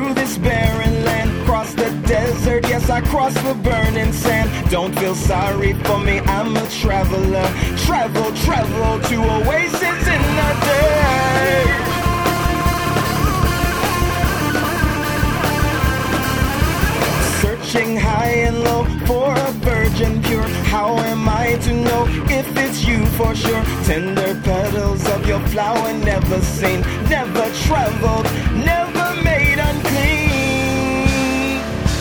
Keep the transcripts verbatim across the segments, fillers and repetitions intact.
through this barren land. Cross the desert, yes, I cross the burning sand. Don't feel sorry for me, I'm a traveler. Travel, travel to oasis in the dirt. Searching high and low for a virgin pure. How am I to know if it's you for sure? Tender petals of your flower, never seen, never traveled, never made unclean.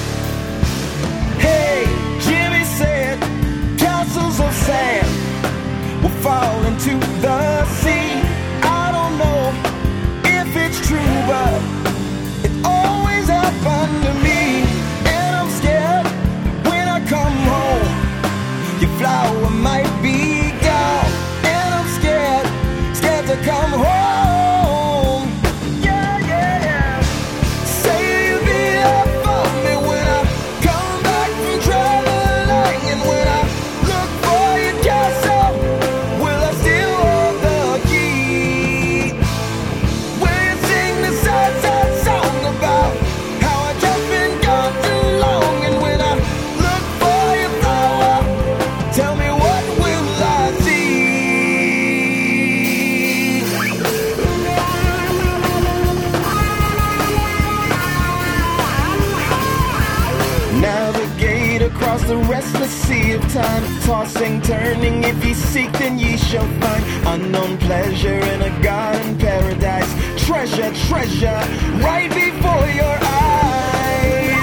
Hey, Jimmy said, castles of sand will fall into the sea. I don't know if it's true, but it always happened to me. Come home, your flower might be gone, and I'm scared, scared to come home. Yeah, yeah, yeah. Say you'll be there for me when I come back from traveling, and when I look for your castle, will I still hold the key? Will you sing the sad, sad song about how I just been gone too long? And when I tell me, what will I see? Navigate across the restless sea of time, tossing, turning, if ye seek then ye shall find unknown pleasure in a garden paradise. Treasure, treasure, right before your eyes.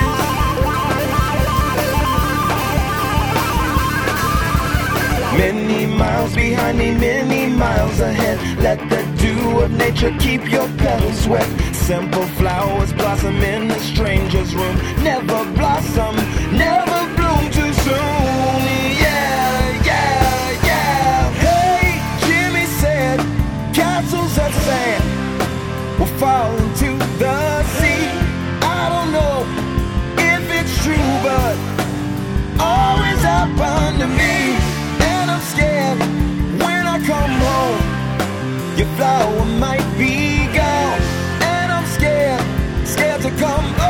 Many miles behind me, many miles ahead. Let the dew of nature keep your petals wet. Simple flowers blossom in a stranger's room. Never blossom, never bloom too soon. Yeah, yeah, yeah. Hey, Jimmy said, castles of sand will fall into the sea. I don't know if it's true, but always happened to me. I'm scared when I come home, your flower might be gone, and I'm scared, scared to come home.